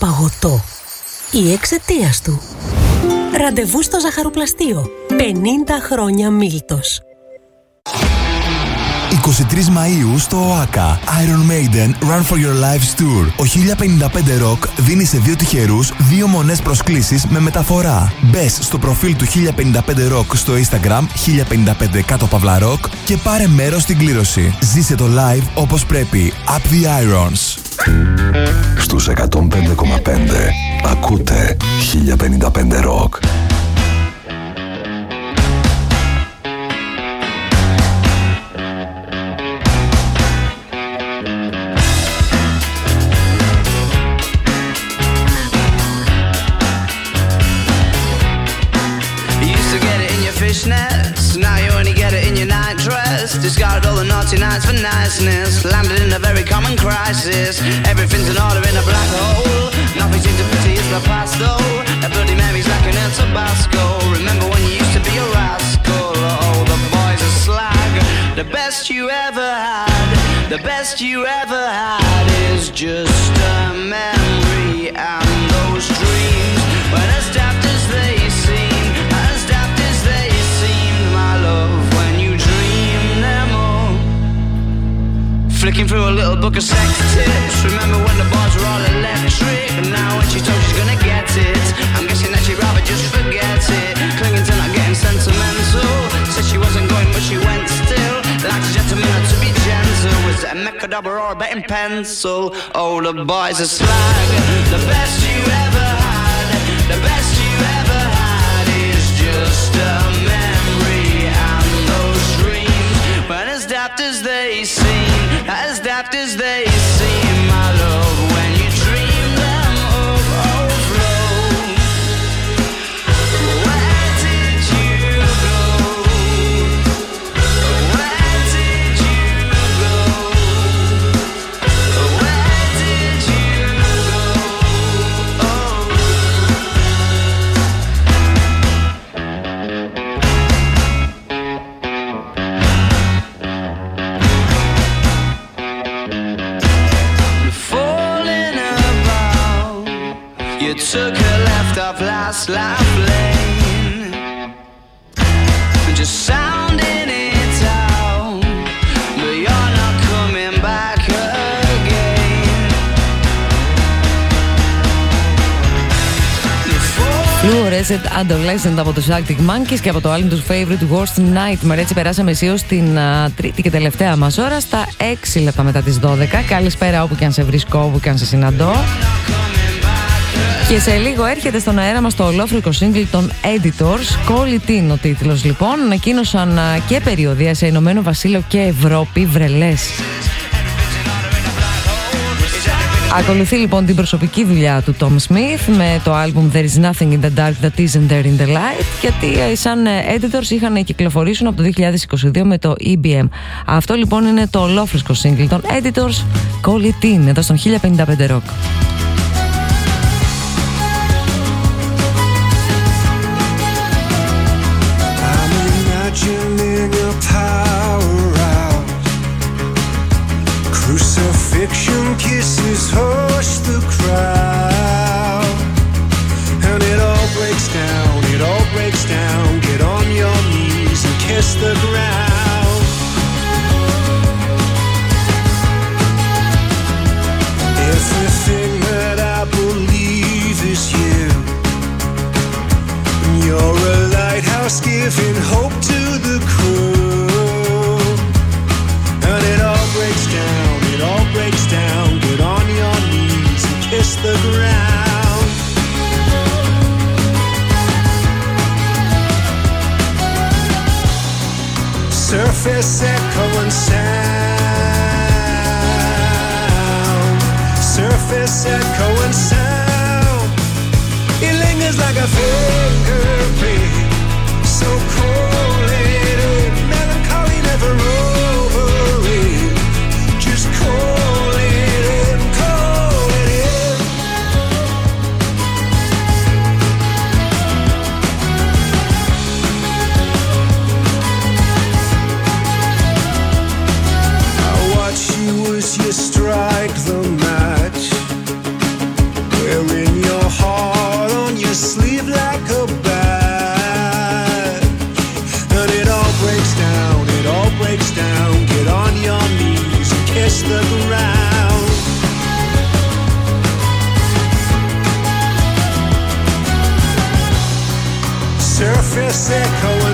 παγωτό ή εξαιτίας του. Ραντεβού στο ζαχαροπλαστείο. 50 χρόνια Μίλτος. 23 Μαΐου στο ΟΑΚΑ Iron Maiden Run for Your Lives Tour. Ο 1055 Rock δίνει σε 2 τυχερούς 2 μονές προσκλήσεις με μεταφορά. Μπες στο προφίλ του 1055 Rock στο Instagram 1055 κάτω παύλα rock και πάρε μέρος στην κλήρωση. Ζήσε το live όπως πρέπει. Up the Irons. Στους 105,5 ακούτε 1055 Rock. Now you only get it in your night dress. Discarded all the naughty nights for niceness. Landed in a very common crisis. Everything's in order in a black hole. Nothing seems to pity is the past though. A Bloody Mary's like an El Tabasco. Remember when you used to be a rascal? Oh, the boys are slag. The best you ever had, the best you ever had is just a memory. And those dreams, when as daft as they seem, as daft as they seemed, my love, when you dream them all. Flicking through a little book of sex tips. Remember when the bars were all electric? And now when she told she's gonna get it, I'm guessing that she'd rather just forget it. Clinging to not getting sentimental. Said she wasn't going but she went still. Like a gentleman had to be gentle. Was it a Mechadabra or a betting pencil? Oh, the boys are slag. The best you ever had, the best you ever had is just a memory. And those dreams, when as daft as they seem, as daft as they seem, my love, when you dream them of overflow. Where did you go? Where did you go? Where did you go? Oh. Falling about, you took a left off last life lane, just sounding it out, but you're not coming back again. Fluorescent Adolescent από τους Arctic Monkeys και από το album τους Favorite Worst Nightmare. Έτσι περάσαμε αισίως στην τρίτη και τελευταία μας ώρα, στα 6 λεπτά μετά τις 12. Καλησπέρα όπου και αν σε βρίσκω, όπου και αν σε συναντώ. Και σε λίγο έρχεται στον αέρα μας το ολόφρικο single των Editors. Call It In ο τίτλος λοιπόν. Ανακοίνωσαν και περιοδεία σε Ηνωμένο Βασίλειο και Ευρώπη, βρελές. Ακολουθεί λοιπόν την προσωπική δουλειά του Tom Smith με το album There is nothing in the dark that isn't there in the light, γιατί σαν Editors είχαν κυκλοφορήσουν από το 2022 με το EBM. Αυτό λοιπόν είναι το ολόφρικο single των Editors, Call It In, εδώ στον 1055 Rock. Crucifixion kisses hush the crowd, and it all breaks down, it all breaks down. Get on your knees and kiss the ground. Everything that I believe is you. You're a lighthouse giving hope to the crew, and it all breaks down, it all breaks down. Get on your knees and kiss the ground. Surface echo and sound. Surface echo and sound. It lingers like a fingerprint, so cold-headed, melancholy never over it. Just call it in, call it in. I watch you as you strike the match, wearing the ground. Surface echo and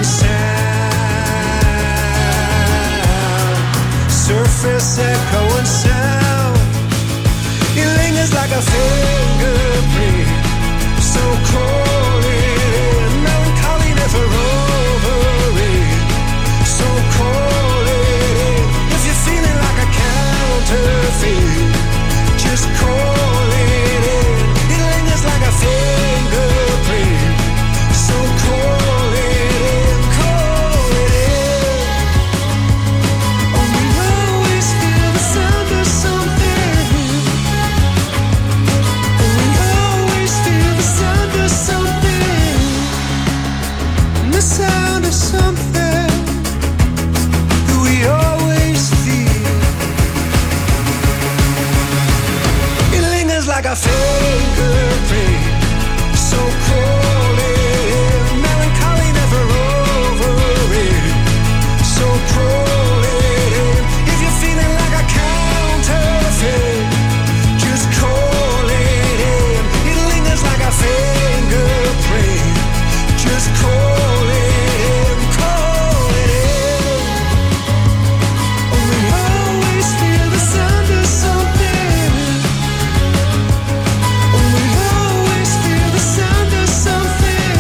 sound. Surface echo and sound. It lingers like a fingerprint, so cold and melancholy, never over it. So cold it. If you're feeling like a counterfeit, just call it in. It lingers like a fingerprint, so call it in, call it in. Oh, we always feel the sound of something. Oh, we always feel the sound of something. The sound of something that we always feel. It lingers like a fingerprint, so cold it, melancholy, never over it. So cold it, if you're feeling like a counterfeit, just call it in. It lingers like a fingerprint, just call it in, call it in. Oh, we always feel the sound of something. Oh, we always feel the sound of something.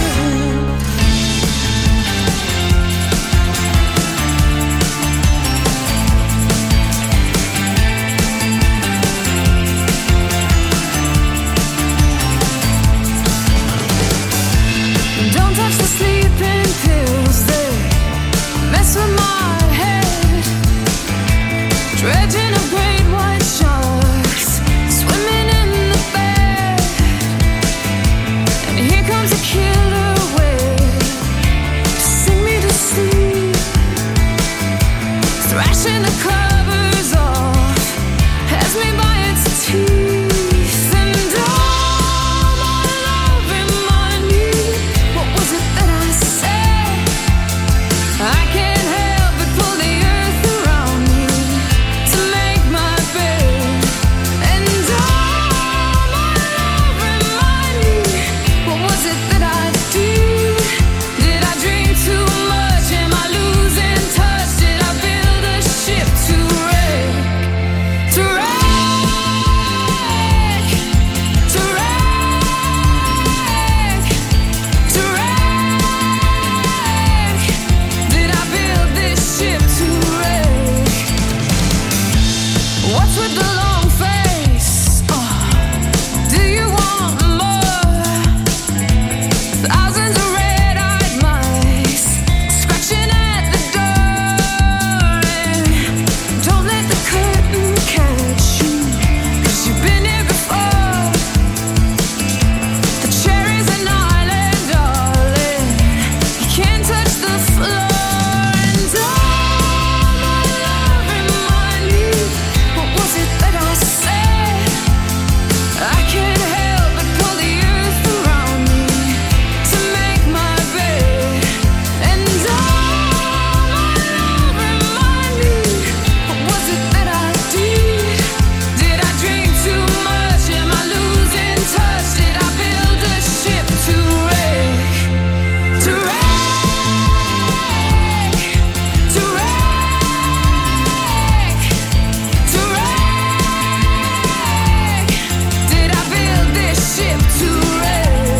Don't touch the sleeping pills, they mess with my head. Dredging of great white sharks, swimming in the bed. And here comes a killer whale to sing me to sleep, thrashing the covers off, has me by its teeth. And all my love remind me, what was it that I said? I can't help but pull the earth around me to make my bed. And all my love remind me, what was it that I did? Did I drink too much? Am I losing touch? Did I build a ship to wreck? To wreck, to wreck, to wreck. Did I build this ship to wreck? What's with the long face? Oh, do you want more? Thousands of red-eyed mice scratching at the door. And don't let the curtain catch you, 'cause you've been here before. The cherry's an island, darling, you can't touch the floor. And all my love remind me, what was it that I said? I can't help but pull the earth around me to make my bed. And all my love remind me, what was it that I did? Did I drink too much? Am I losing touch? Did I build a ship to wreck? To wreck, to wreck, to wreck. Did I build this ship to wreck?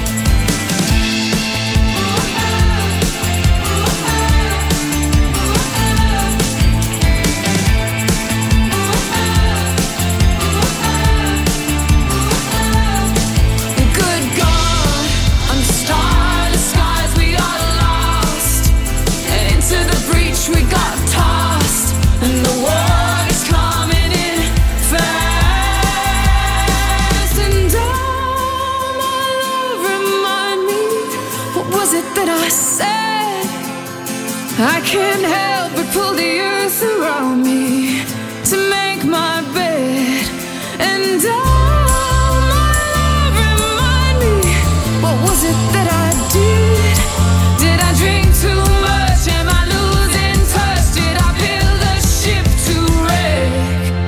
Good God, under starless skies we are lost, and into the breach we got tossed, and the water's coming in fast. And all my love remind me, what was it that I said? I can't help but pull the earth around me to make my bed. And all my love remind me, what was it that I did? Did I drink too much? Am I losing touch? Did I build a ship to wreck?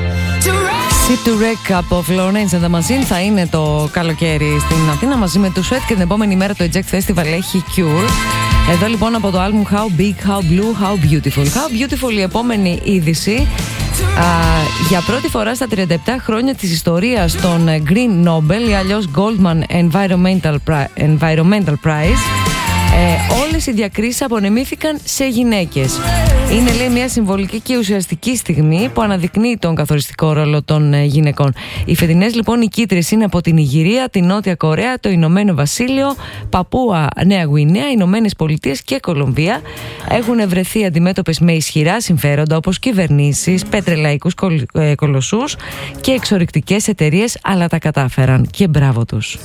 to Wreck από Florence and the Machine θα είναι το καλοκαίρι στην Αθήνα μαζί με του Sweat και την επόμενη μέρα το Eject Festival έχει Cure. Εδώ λοιπόν από το album How Big, How Blue, How Beautiful. How Beautiful η επόμενη είδηση. Για πρώτη φορά στα 37 χρόνια της ιστορίας των Green Nobel ή αλλιώς Goldman Environmental Prize, όλες οι διακρίσεις απονεμήθηκαν σε γυναίκες. Είναι, λέει, μια συμβολική και ουσιαστική στιγμή που αναδεικνύει τον καθοριστικό ρόλο των γυναικών. Οι φετινές λοιπόν νικήτρες είναι από την Ιγυρία, την Νότια Κορέα, το Ηνωμένο Βασίλειο, Παπούα Νέα Γουινέα, Ηνωμένες Πολιτείες και Κολομβία. Έχουν βρεθεί αντιμέτωπες με ισχυρά συμφέροντα όπως κυβερνήσεις, πετρελαϊκούς κολοσσούς και εξορρυκτικές εταιρείες, αλλά τα κατάφεραν και μπράβο τους.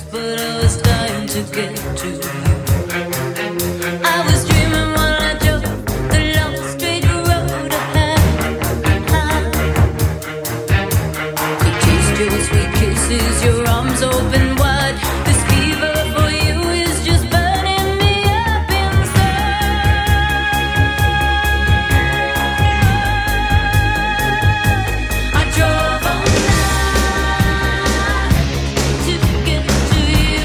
Your arms open wide. This fever for you is just burning me up inside. I drove all night to get to you.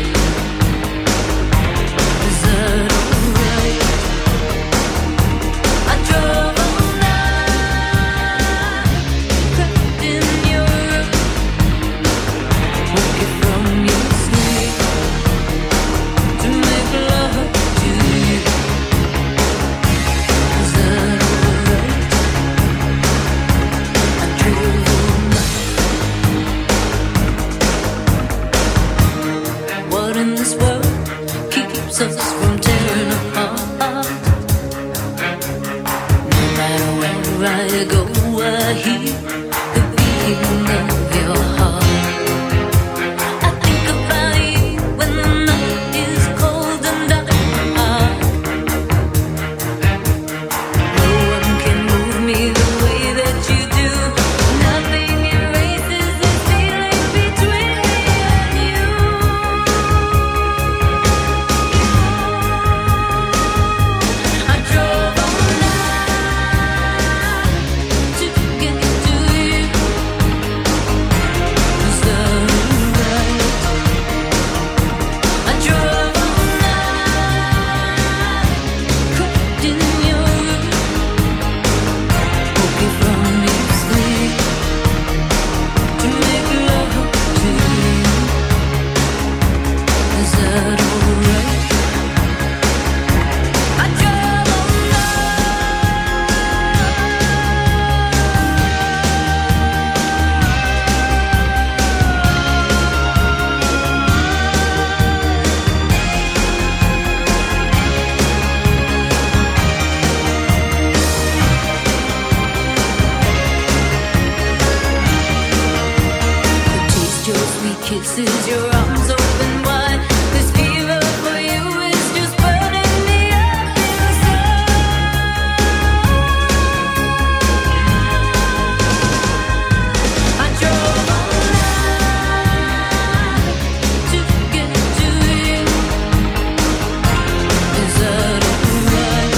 Is that alright? I drove all night, crept in your room. Woke you from your sleep to make love to you. Is that alright? I drove all night. What in this world keeps us from tearing apart? No matter where I go, I hear the beating of your heart. Kisses, your arms open wide. This fever for you is just burning me up inside. I drove all night to get to you. Is that alright?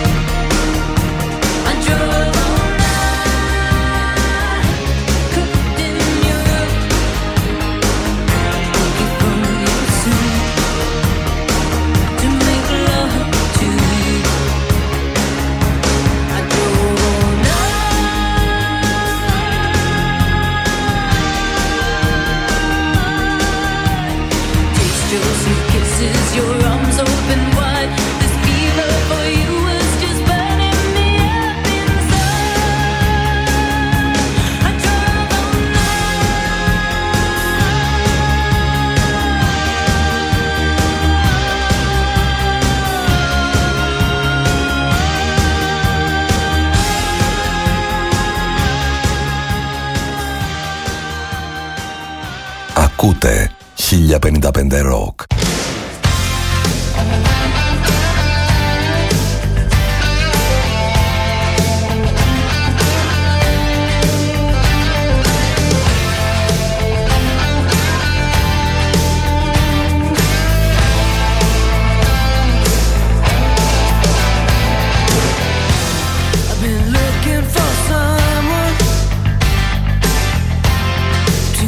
I drove all night, cooked in your room. Your arms open wide. This fever for you is just burning me up inside. I drove all night. Ακούτε 1055 Rock. I've been looking for someone to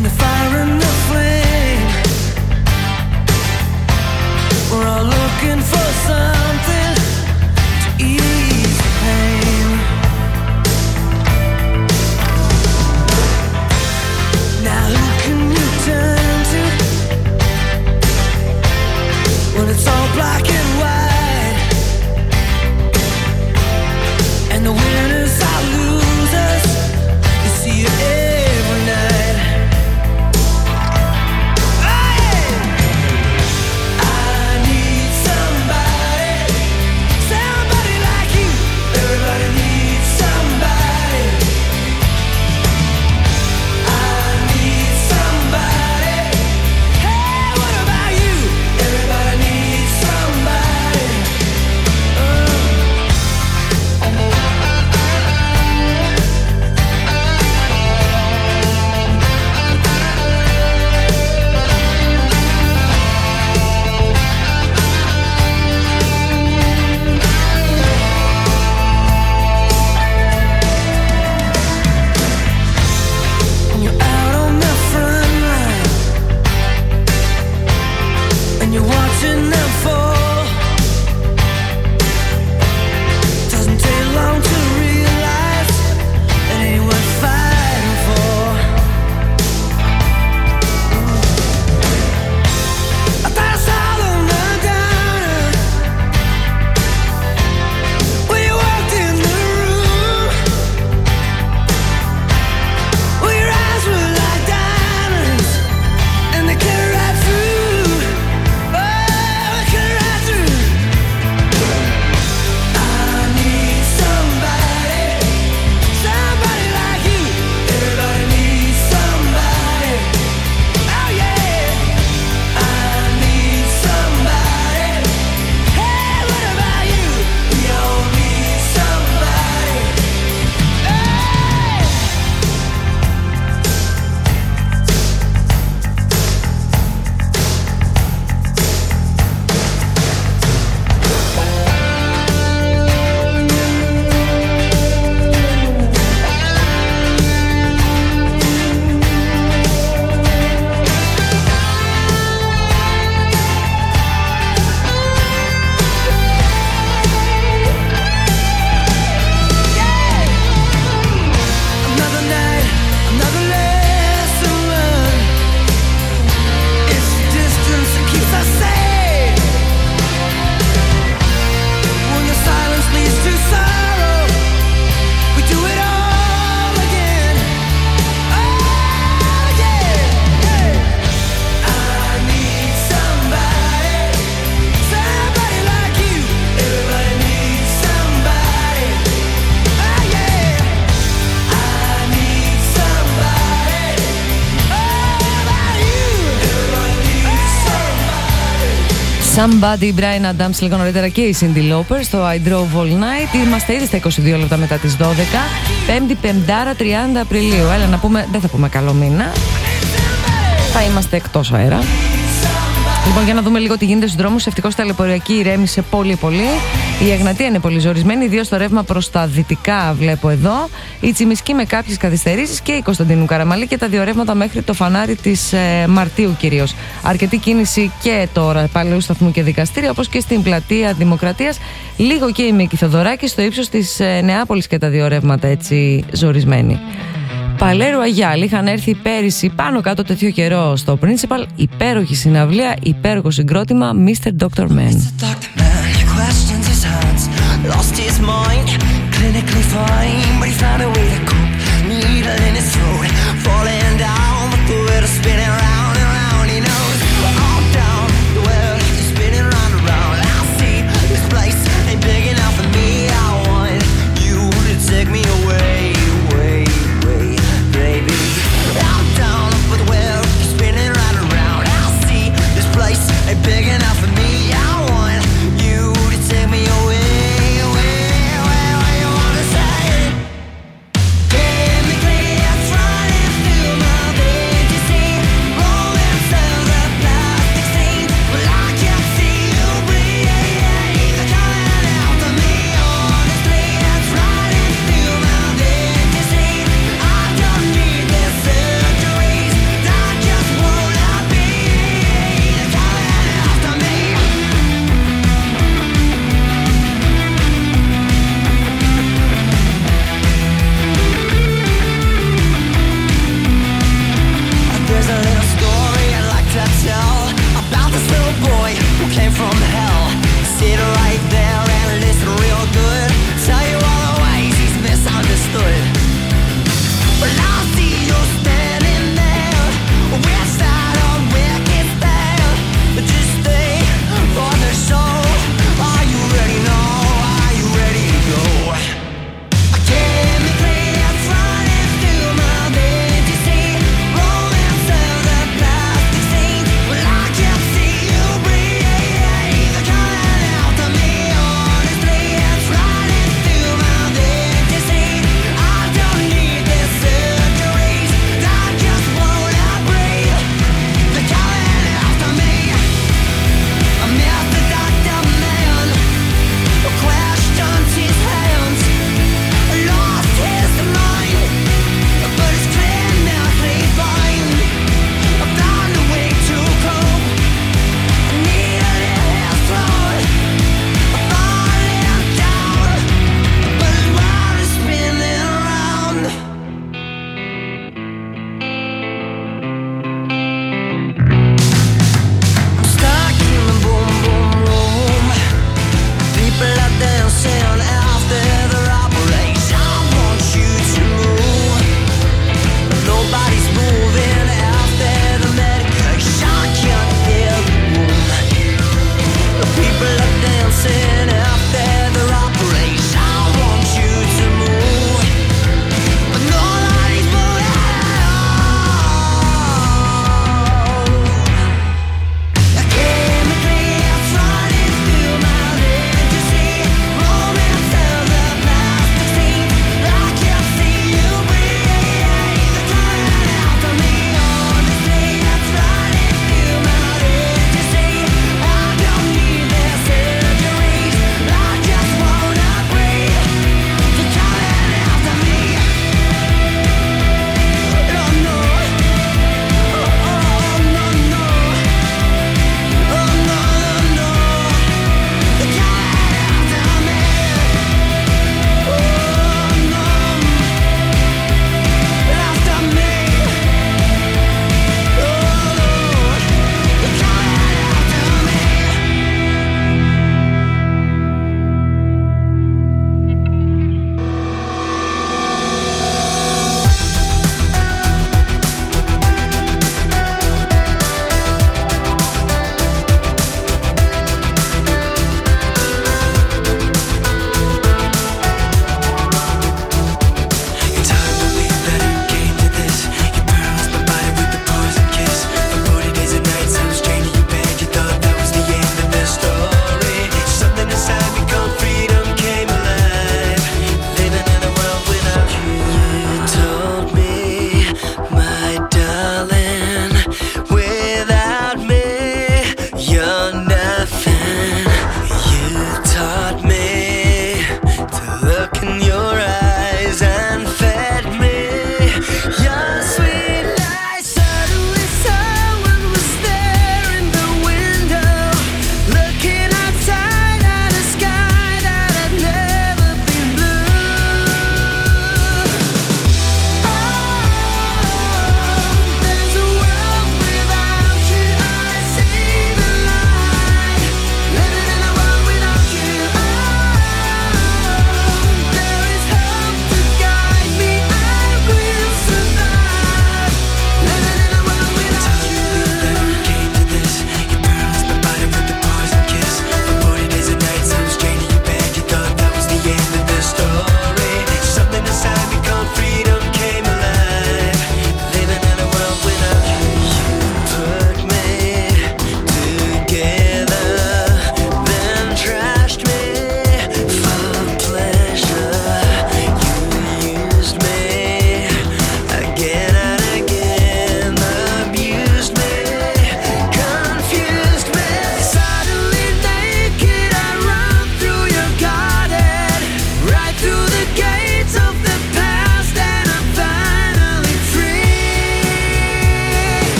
Somebody, Brian Adams λίγο νωρίτερα και η Cyndi Lauper στο I Drove All Night. Είμαστε ήδη στα 22 λεπτά μετά τις 12. Πέμπτη, Πεντάρα, 30 Απριλίου. Έλα να πούμε, δεν θα πούμε καλό μήνα. Θα είμαστε εκτός αέρα. Λοιπόν, για να δούμε λίγο τι γίνεται στους δρόμους. Ευτυχώς τα λεωφοριακή ηρέμησε πολύ. Η Εγνατία είναι πολύ ζορισμένη, ιδίως στο ρεύμα προς τα δυτικά βλέπω εδώ. Η Τσιμισκή με κάποιες καθυστερήσεις και η Κωνσταντίνου Καραμαλή και τα δύο ρεύματα μέχρι το φανάρι της Μαρτίου κυρίως. Αρκετή κίνηση και τώρα Παλαιού Σταθμού και Δικαστήρια, όπως και στην πλατεία Δημοκρατίας. Λίγο και η Μίκη Θοδωράκη στο ύψος της Νεάπολης και τα δύο ρεύματα έτσι ζορισμένοι. Παλέρου Αγιάλη, είχαν έρθει πέρυσι πάνω κάτω τέτοιο καιρό στο Principal. Υπέροχη συναυλία, υπέροχο συγκρότημα, Mr. Dr. Man. Questions his hands, lost his mind, clinically fine, but he found a way to cope. Needle in his throat, falling down, but the world is spinning round and round. He knows we're all down, the world is spinning round and round. I see this place ain't big enough for me. I want you to take me away, away, away, baby. I'm down, but the world is spinning round and round. I see this place ain't big enough for me. I want you to take me away, away, where you wanna say it. Chemically, it's running through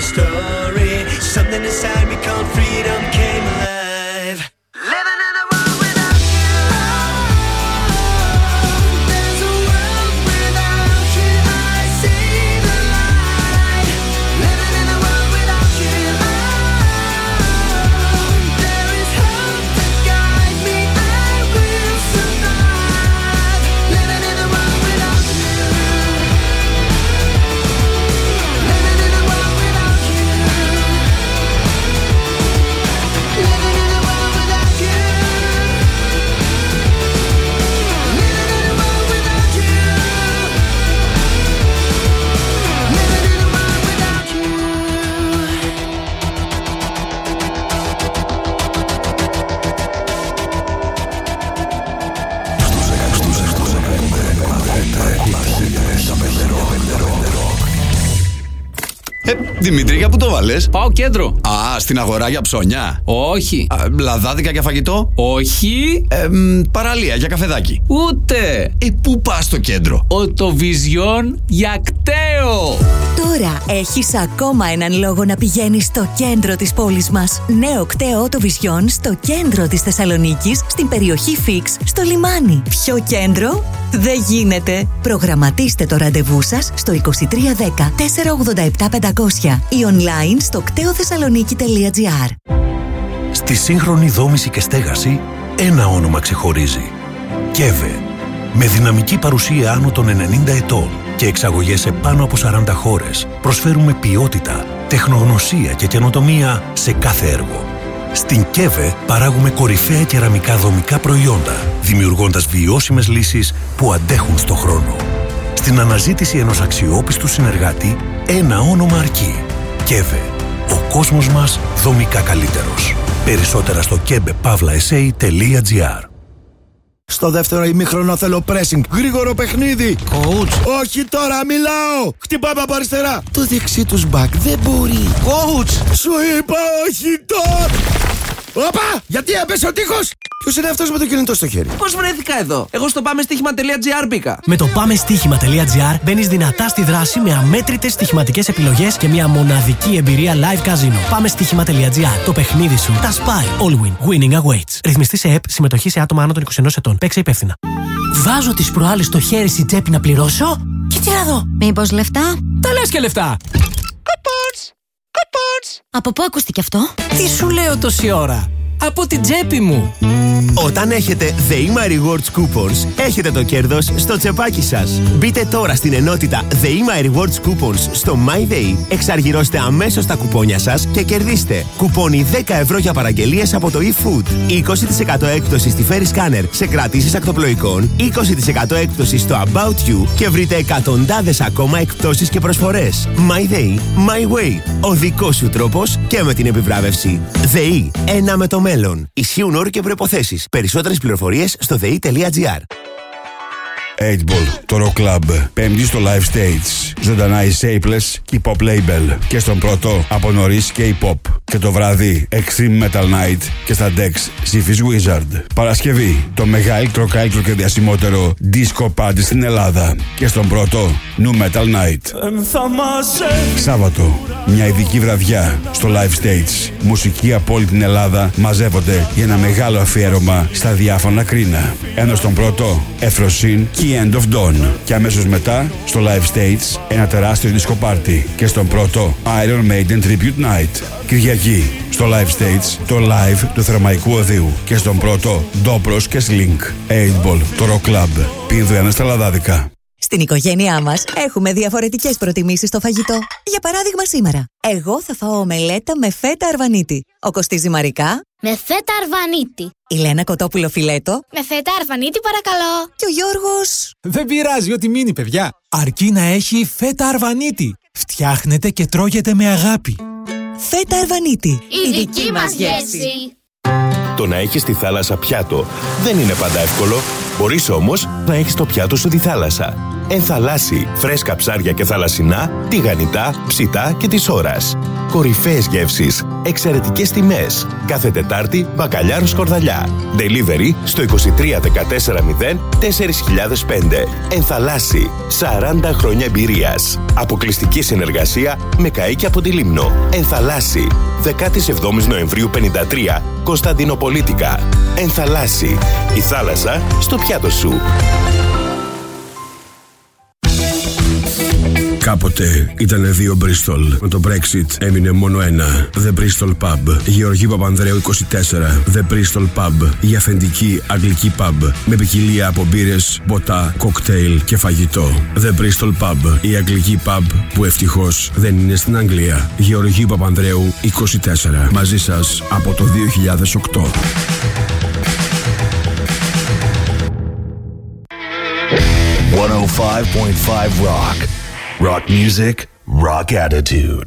a story. Something inside me called freedom came alive. Living in a world without you. There's a world without you. I see the light. Living in a world without you. There is hope to guide me. I will survive. Living in a world without you. Living in a world without you. Living in a world without you. Living in a world without you. Living in a world without you. Δημήτρη, για πού το βάλες? Πάω κέντρο. Α, στην αγορά για ψώνια. Όχι. Λαδάδικα για φαγητό. Όχι. Παραλία για καφεδάκι. Ούτε. Πού πας στο κέντρο? Οτοβιζιόν για κταίο. Τώρα έχεις ακόμα έναν λόγο να πηγαίνεις στο κέντρο της πόλης μας. Νέο κταίο Οτοβιζιόν στο κέντρο της Θεσσαλονίκης, στην περιοχή Φίξ, στο λιμάνι. Ποιο κέντρο? Δεν γίνεται. Προγραμματίστε το ραντεβού σας στο 2310 487 500 ή online στο κτεοθεσσαλονίκη.gr. Στη σύγχρονη δόμηση και στέγαση, ένα όνομα ξεχωρίζει. ΚΕΒΕ. Με δυναμική παρουσία άνω των 90 ετών και εξαγωγές σε πάνω από 40 χώρες, προσφέρουμε ποιότητα, τεχνογνωσία και καινοτομία σε κάθε έργο. Στην ΚΕΒΕ παράγουμε κορυφαία κεραμικά δομικά προϊόντα, δημιουργώντας βιώσιμες λύσεις που αντέχουν στο χρόνο. Στην αναζήτηση ενός αξιόπιστου συνεργάτη, ένα όνομα αρκεί. ΚΕΒΕ. Ο κόσμος μας δομικά καλύτερος. Περισσότερα στο kebepavlaesa.gr. Στο δεύτερο ημίχρονο θέλω pressing. Γρήγορο παιχνίδι. Coach. Όχι τώρα, μιλάω. Χτυπάμε από αριστερά. Το δεξί τους μπακ δεν μπορεί. Coach. Σου είπα όχι τώρα. Όπα! Γιατί έπεσε ο τείχος! Ποιος είναι αυτός με το κινητό στο χέρι? Πώς βρέθηκα εδώ? Εγώ στο πάμεστοίχημα.gr μπήκα. Με το πάμεστοίχημα.gr μπαίνεις δυνατά στη δράση με αμέτρητες στοιχηματικές επιλογές και μια μοναδική εμπειρία live casino. Πάμεστοίχημα.gr. Το παιχνίδι σου τα σπάει. All win. Winning awaits. Ρυθμιστή σε ΕΠ. Συμμετοχή σε άτομα άνω των 21 ετών. Παίξε υπεύθυνα. Βάζω τις προάλλες στο χέρι στην τσέπη να πληρώσω. Και τι να δω? Μήπως λεφτά? Τα λες και λεφτά. Από πού ακούστηκε αυτό? Τι σου λέω τόση ώρα? Από την τσέπη μου. Όταν έχετε ΔΕΗΜΑ Rewards Coupons, έχετε το κέρδος στο τσεπάκι σας. Μπείτε τώρα στην ενότητα ΔΕΗΜΑ Rewards Coupons στο MyDay, εξαργυρώστε αμέσως τα κουπόνια σας και κερδίστε κουπόνι 10 ευρώ για παραγγελίες από το eFood, 20% έκπτωση στη Ferry Scanner σε κρατήσεις ακτοπλοϊκών, 20% έκπτωση στο About You και βρείτε εκατοντάδες ακόμα εκπτώσεις και προσφορές. MyDay, My Way. Ο δικός σου τρόπος και με την επιβράβευση. ΔΕΗ, ένα με το μέλλον. Ισχύουν όροι και προϋποθέσεις. Περισσότερες πληροφορίες στο dei.gr. 8ball, το Rock Club. Πέμπτη στο Live Stage. Ζωντανά οι Shapeless και η Pop Label. Και στον πρώτο από νωρίς και η Pop. Και το βράδυ Extreme Metal Night και στα Dex Syphis Wizard. Παρασκευή, το μεγαλύτερο, καλύτερο και διασημότερο disco party στην Ελλάδα. Και στον πρώτο New Metal Night. Σάββατο, μια ειδική βραδιά στο Live Stage. Μουσική από όλη την Ελλάδα μαζεύονται για ένα μεγάλο αφιέρωμα στα διάφανα κρίνα. Ενώ στον πρώτο Εφροσύν και η End of Dawn. Και αμέσως μετά στο Live Stage ένα τεράστιο disco party. Και στον πρώτο Iron Maiden Tribute Night. Κυριακή στο Live Stage το live του Θερμαϊκού Οδείου. Και στον πρώτο Ντόπρος και Slink. 8ball, το Rock Club. Πίνδου στα Λαδάδικα. Στην οικογένειά μας έχουμε διαφορετικές προτιμήσεις στο φαγητό. Για παράδειγμα σήμερα, εγώ θα φάω ομελέτα με φέτα αρβανίτη. Ο Κωστής Ζυμαρικά με φέτα αρβανίτη. Η Λένα Κοτόπουλο φιλέτο με φέτα αρβανίτη παρακαλώ. Και ο Γιώργος... Δεν πειράζει ό,τι μείνει παιδιά. Αρκεί να έχει φέτα αρβανίτη. Φτιάχνετε και τρώγεται με αγάπη. Φέτα αρβανίτη. Η δική μας γεύση. Το να έχεις τη θάλασσα πιάτο δεν είναι πάντα εύκολο. Μπορείς όμως να έχεις το πιάτο σου τη θάλασσα. Ενθαλάσσι, φρέσκα ψάρια και θαλασσινά, τηγανιτά, ψητά και της ώρας. Κορυφαίες γεύσεις, εξαιρετικές τιμές. Κάθε Τετάρτη, μπακαλιάρο σκορδαλιά. Delivery στο 23 14 0 4005. Ενθαλάσσι, 40 χρόνια εμπειρίας. Αποκλειστική συνεργασία με καΐκια από τη Λίμνο. Ενθαλάσσι, 17 Νοεμβρίου 53, Κωνσταντινοπολίτικα. Ενθαλάσσι, η θάλασσα στο πιάτο σου. Κάποτε ήτανε δύο Bristol. Με το Brexit έμεινε μόνο ένα. The Bristol Pub. Γεωργίου Παπανδρέου 24. The Bristol Pub. Η αυθεντική αγγλική pub. Με ποικιλία από μπύρες, ποτά, κοκτέιλ και φαγητό. The Bristol Pub. Η αγγλική pub που ευτυχώς δεν είναι στην Αγγλία. Γεωργίου Παπανδρέου 24. Μαζί σας από το 2008. .5 Rock. Rock music, rock attitude.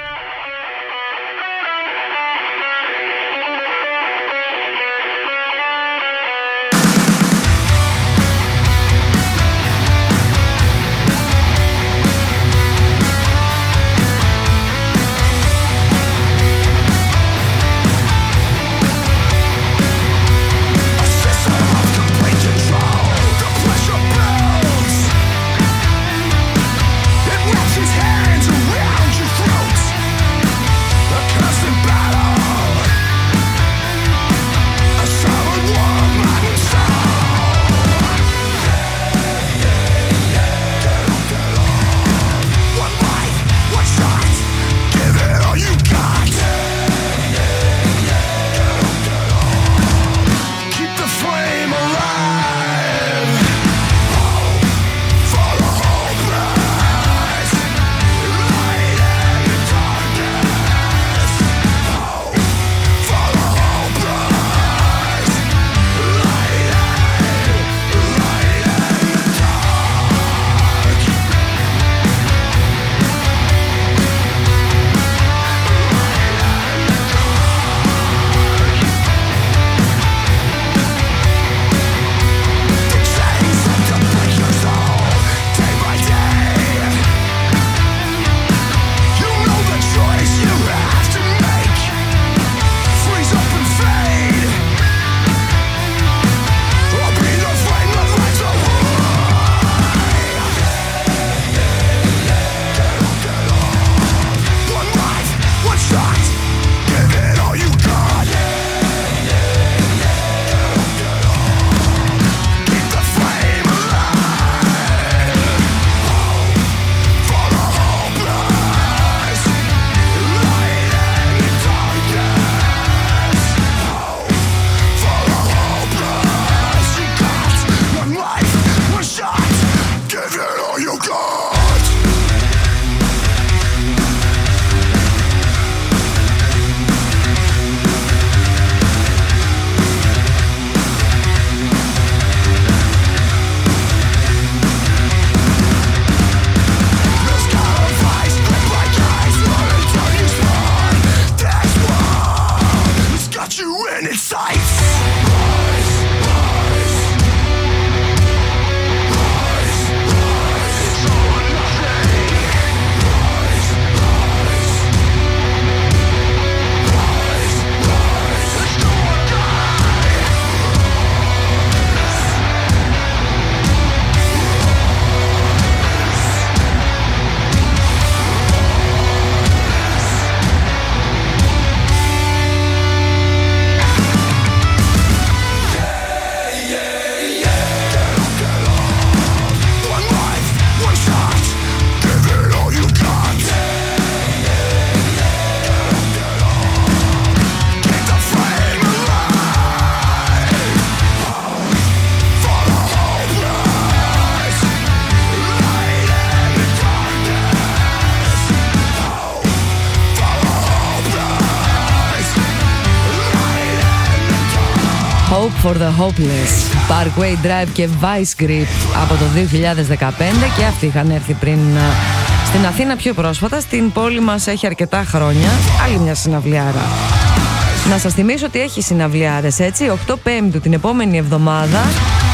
For the Hopeless, Parkway Drive και Vice Grip από το 2015 και αυτοί είχαν έρθει πριν στην Αθήνα πιο πρόσφατα. Στην πόλη μας έχει αρκετά χρόνια άλλη μια συναυλιάρα. Να σας θυμίσω ότι έχει συναυλιάρες, έτσι, 8 Πέμπτου την επόμενη εβδομάδα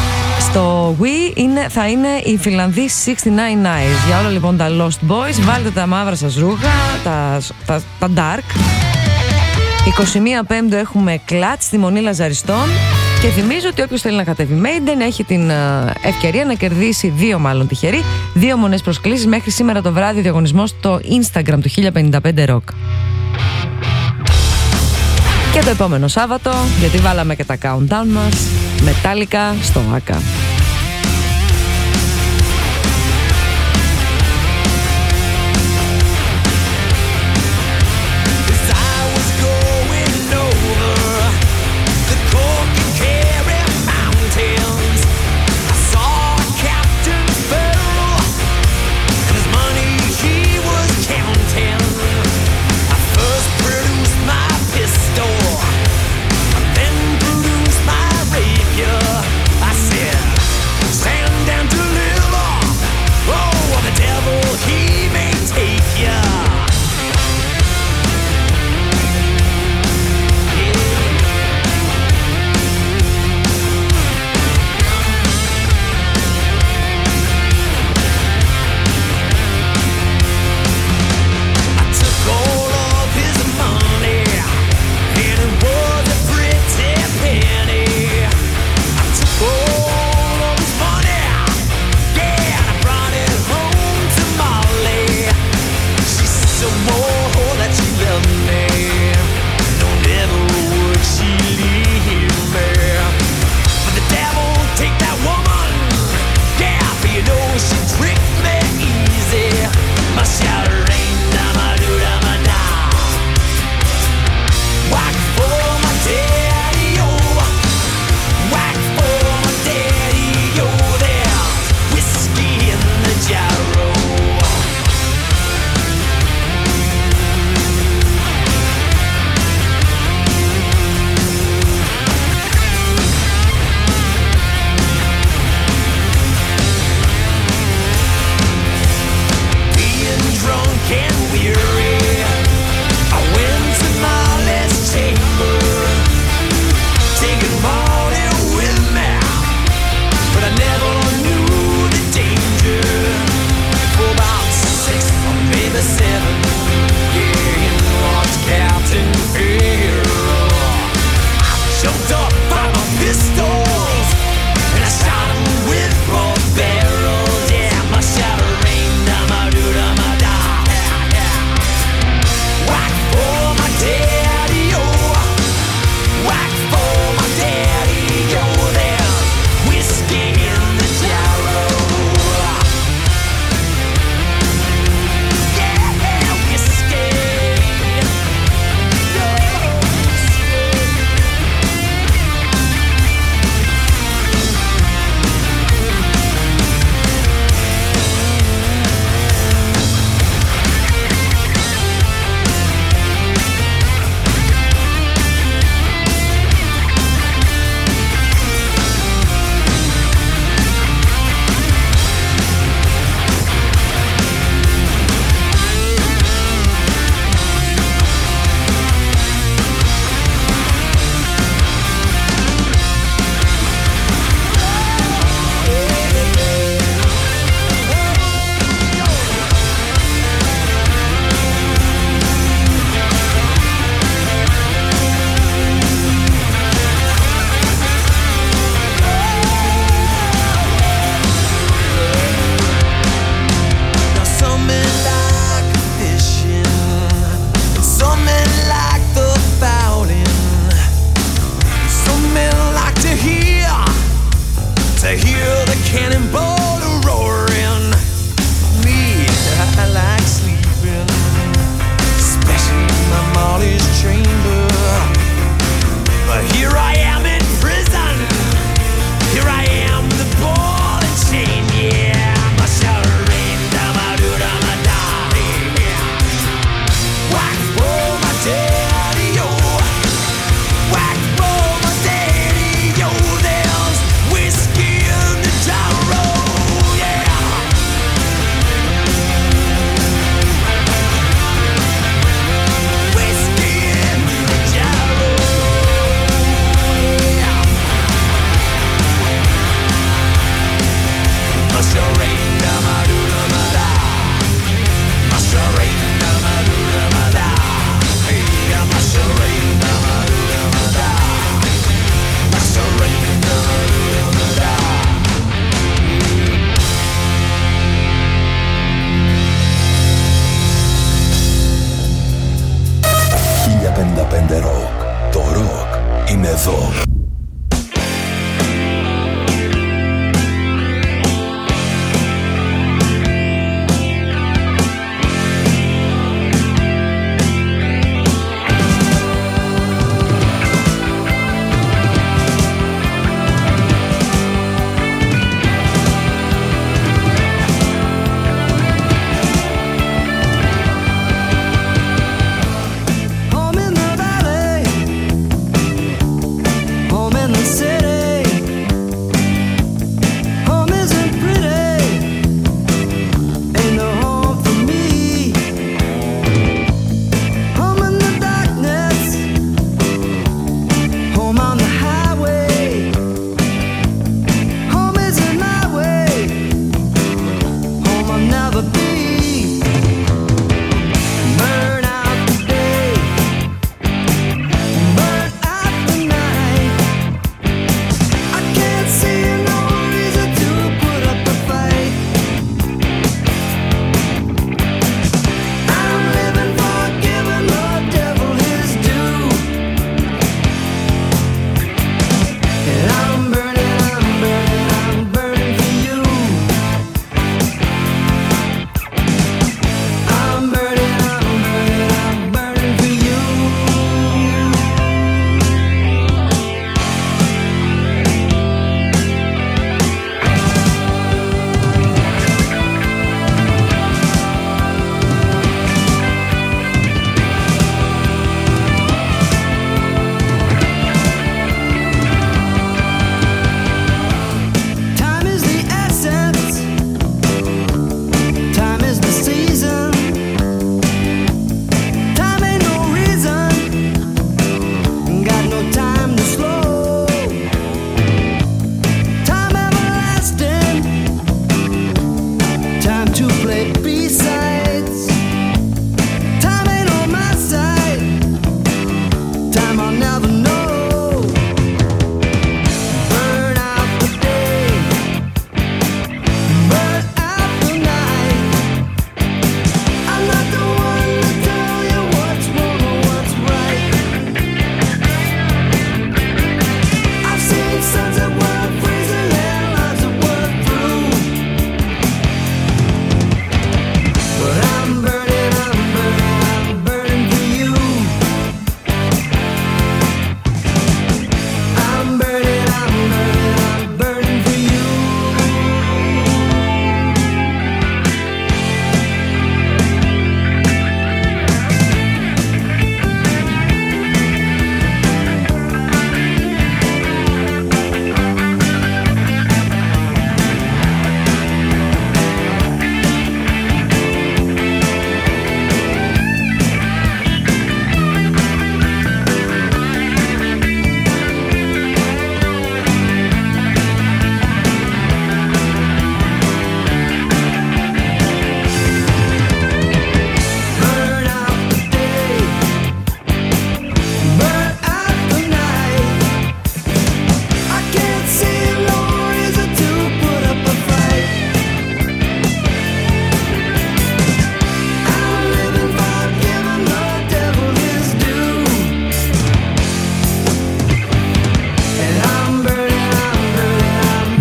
Στο Wii θα είναι οι Φιλανδοί 69 Eyes. Για όλα λοιπόν τα Lost Boys, βάλτε τα μαύρα σας ρούχα, τα dark. 21 Πέμπτου έχουμε κλατ στη Μονή Λαζαριστών. Και θυμίζω ότι όποιος θέλει να κατέβει Maiden έχει την ευκαιρία να κερδίσει τυχεροί 2 μονές προσκλήσεις μέχρι σήμερα το βράδυ, διαγωνισμός στο Instagram του 1055 Rock. Και το επόμενο Σάββατο, γιατί βάλαμε και τα countdown μας, Metallica στο ΆΚΑ. I said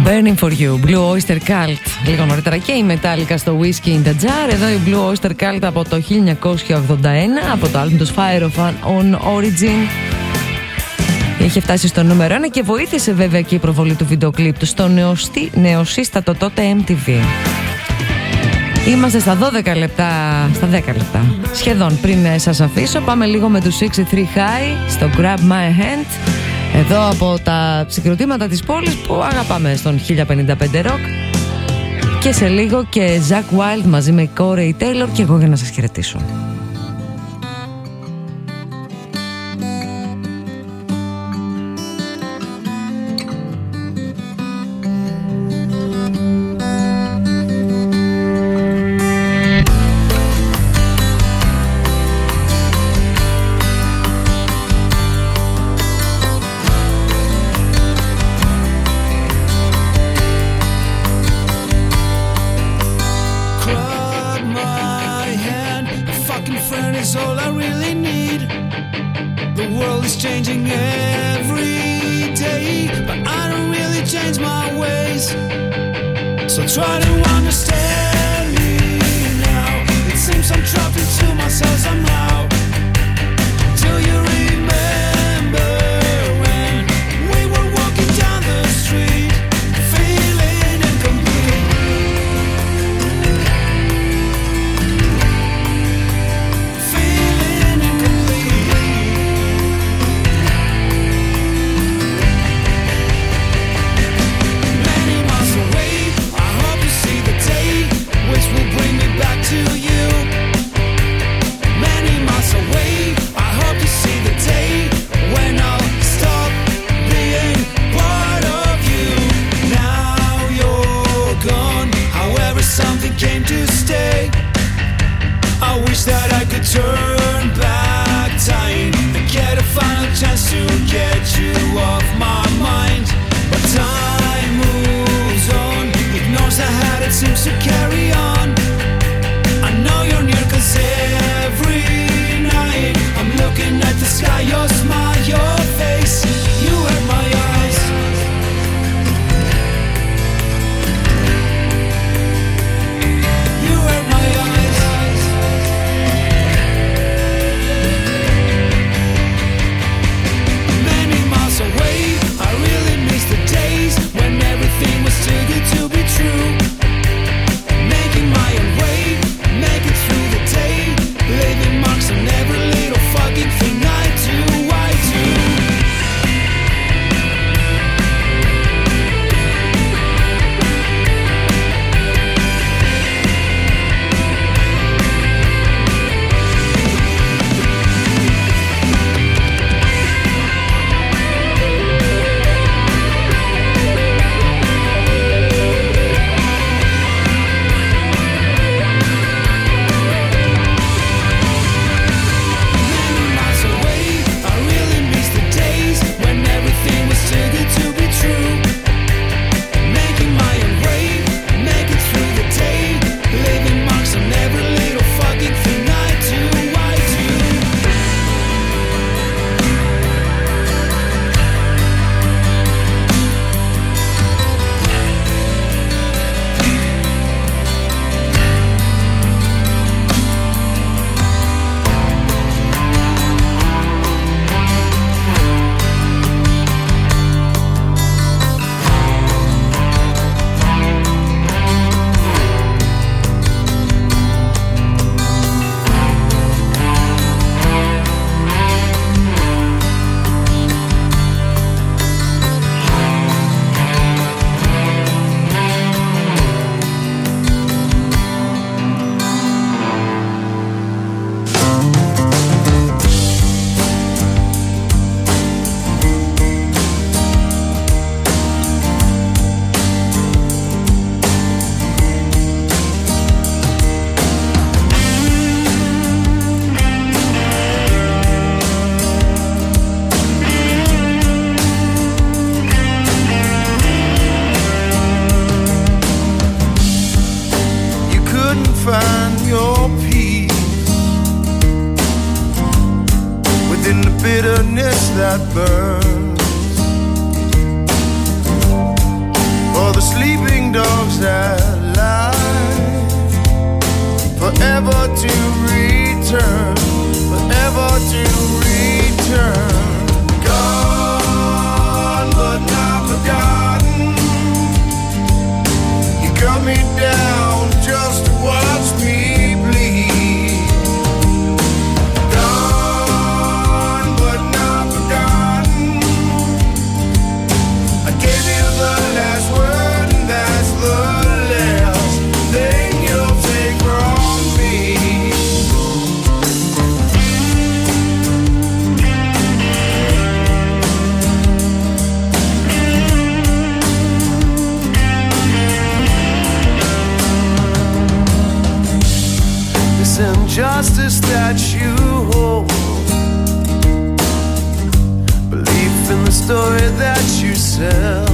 Burning for You, Blue Oyster Cult. Λίγο νωρίτερα και η Metallica στο Whiskey in the Jar. Εδώ η Blue Oyster Cult από το 1981, από το album του Fire on Origin. Είχε φτάσει στο νούμερο 1 και βοήθησε βέβαια και η προβολή του βίντεο κλιπ του στο νεοσύστατο τότε MTV. Είμαστε στα 12 λεπτά, στα 10 λεπτά σχεδόν πριν σας αφήσω. Πάμε λίγο με τους 63 High στο Grab My Hand. Εδώ από τα συγκροτήματα της πόλης που αγαπάμε στον 1055 Rock. Και σε λίγο και Zakk Wylde μαζί με Corey Taylor και εγώ για να σας χαιρετήσω. bitterness that burns, for the satellite, forever to return, forever to return. Gone but not forgotten. You cut me down just to watch me bleed. Gone but not forgotten. I gave you the last word, and that's the last thing you'll take from me. This injustice that you hold, belief in the story that you sell,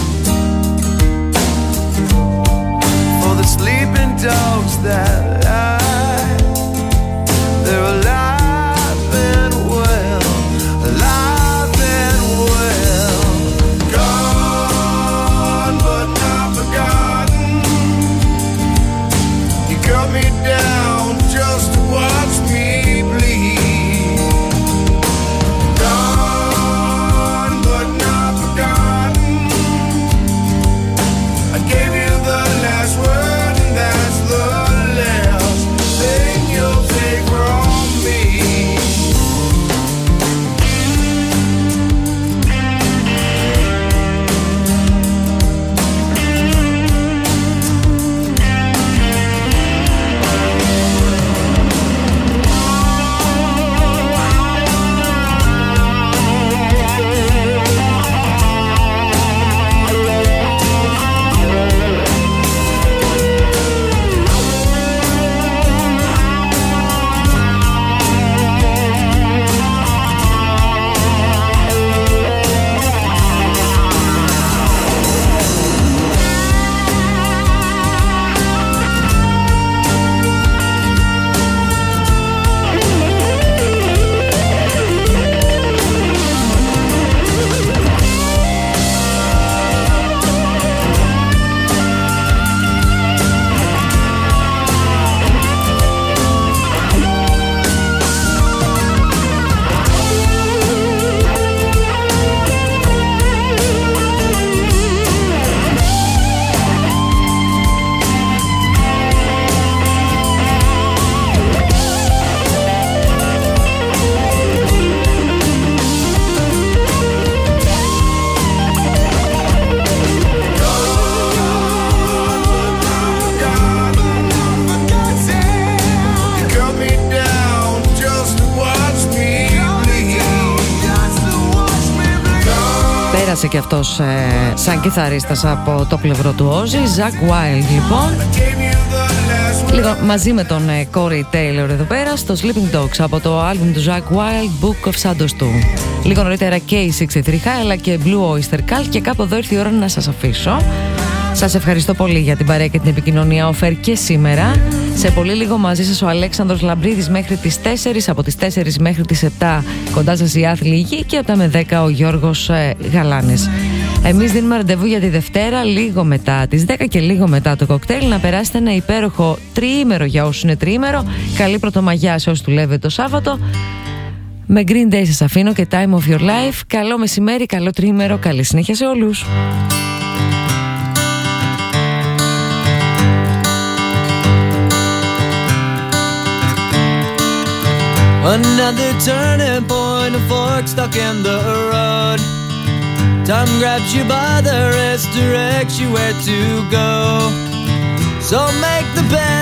for the sleeping dogs that lie, they're alive and well, alive and well. Gone but not forgotten. You cut me down just to watch me bleed. Gone but not forgotten. I gave you the last word, and that's the last thing you'll take from me. You cut me down just to watch me bleed. Πέρασε και αυτός σαν κιθαρίστας από το πλευρό του Ozzy. Zakk Wylde λοιπόν, λίγο μαζί με τον Corey Taylor εδώ πέρα στο Sleeping Dogs από το άλμπουμ του Zakk Wylde, Book of Shadows 2. Λίγο νωρίτερα και η 63 αλλά και Blue Oyster Cult, και κάπου εδώ ήρθε η ώρα να σας αφήσω. Σας ευχαριστώ πολύ για την παρέα και την επικοινωνία offer και σήμερα. Σε πολύ λίγο μαζί σας ο Αλέξανδρος Λαμπρίδης μέχρι τις 4, από τις 4 μέχρι τις 7 κοντά σας η Άθλη Γη, και από τα με 10 ο Γιώργος Γαλάνης. Εμείς δίνουμε ραντεβού για τη Δευτέρα λίγο μετά τις 10 και λίγο μετά το κοκτέιλ. Να περάσετε ένα υπέροχο τριήμερο για όσους είναι τριήμερο. Καλή Πρωτομαγιά σε όσους δουλεύετε το Σάββατο. Με Green Day σας αφήνω και Time of Your Life. Καλό μεσημέρι, καλό τριήμερο, καλή συνέχεια σε όλους. Another turning point, a fork stuck in the road. Time grabs you by the wrist, directs you where to go. So make the best